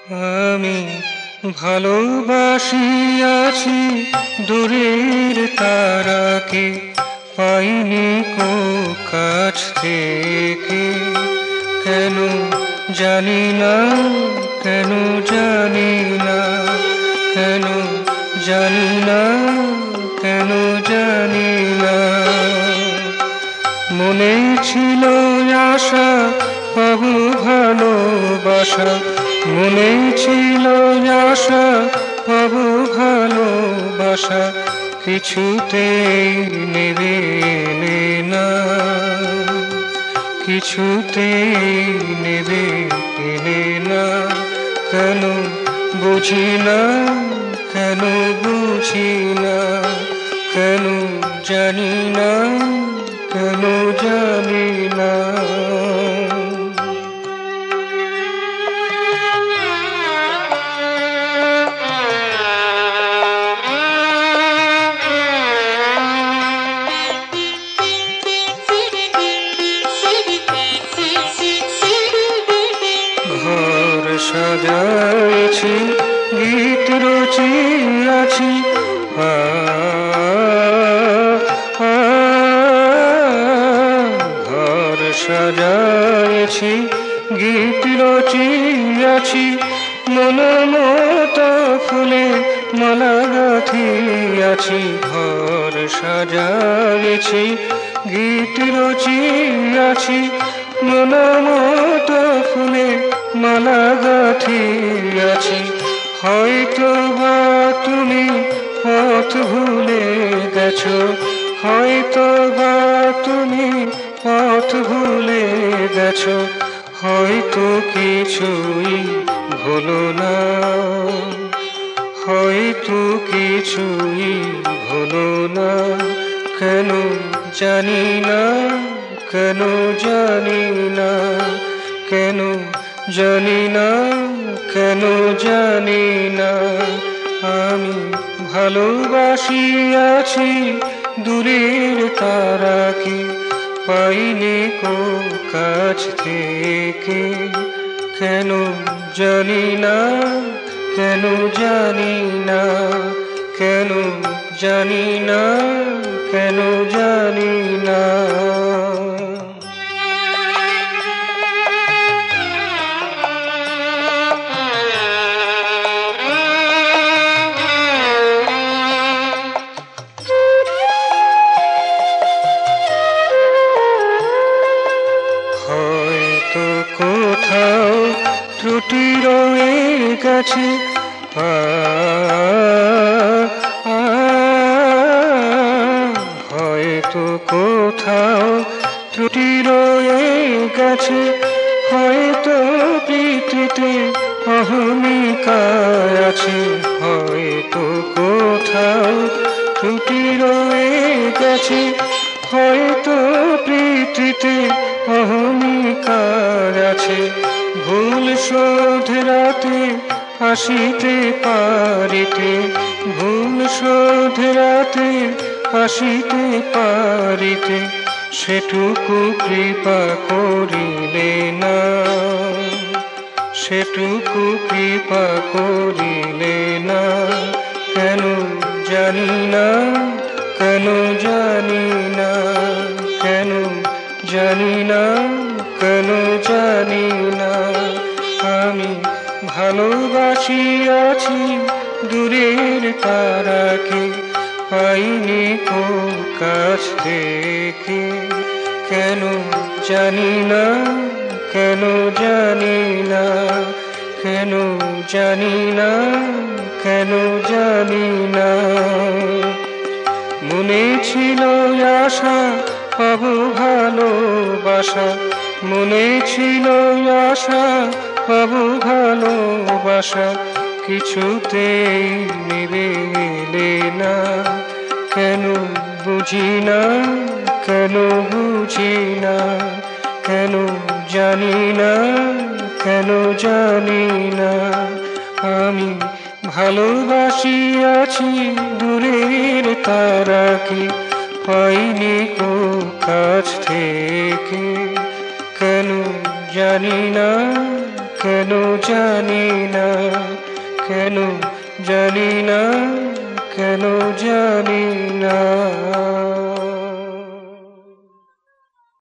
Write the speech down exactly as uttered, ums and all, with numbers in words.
আমি ভালোবাসি আছি দূরের তারাকে, পাইনি কো কাছ থেকে। কেন জানি না, কেন জানি না, কেন জানি না, কেন জানি না। মনে ছিল আশা পাবো ভালোবাসা, মনে ছিল আশা পাবো ভালোবাসা, কিছুতেই নেবে এলে না, কিছুতেই নেবে এলে না। কেন বুঝি না, কেন বুঝি না, কেন জানি না, কেন জানি না। ঘর সাজাইছি, গীত রচিয়াছি, আ আ ঘর সাজাইছি, গীত রচিয়াছি, মন মতো ফুলে মালা গাঁথিয়াছি। ঘর সাজাইছি, গীত রচিয়াছি, মন মতো ফুলে মালা গাঁথিয়াছি। হয়তো বা তুমি পথ ভুলে গেছো, হয়তো বা তুমি পথ ভুলে গেছো, হয়তো কিছুই ভুলো না, হয়তো কিছুই ভুলো না। কেন জানি না, কেন জানি না, কেন জানি না, কেন জানি না। আমি ভালোবাসি আছি দূরের তারাকে, পাইনি কো কাছ থেকে। কেন জানি না, কেন জানি না, কেন জানি না, কেন জানি না। হয়তো কোথাও ত্রুটি রয়ে গেছে, আ আ হয়তো কোথাও ত্রুটি রয়ে গেছে, হয়তো প্রীতিতে অহমিকা আছে, হয়তো কোথাও ত্রুটি রয়ে গেছে, হয়তো প্রীতিতে অহমিকার আছে। ভুল শোধরাতে আসিতে পারিতে, ভুল শোধরাতে আসিতে পারিতে, সেটুকু কৃপা করিলে না, সেটুকু কৃপা করিলে না। কেন জানি না, কেন জানি না, কেন জানি না, কেন জানি না। আমি ভালোবাসি আছি দূরের তারাকে, পাইনি কো কাছ থেকে। কেন জানি না, কেন জানি না, কেন জানি না, কেন জানি না। মনে ছিল আশা পাবো ভালোবাসা, মনে ছিল আশা পাবো ভালোবাসা, কিছুতেই নেবে এলে না। কেন বুঝি না, কেন বুঝি না, কেন জানি না, কেন জানি না। আমি ভালোবাসি আছি দূরের তারাকে, পাইনি কো কাছ থেকে। কেন জানি না, কেন জানি না, কেন জানি না, কেন জানি না।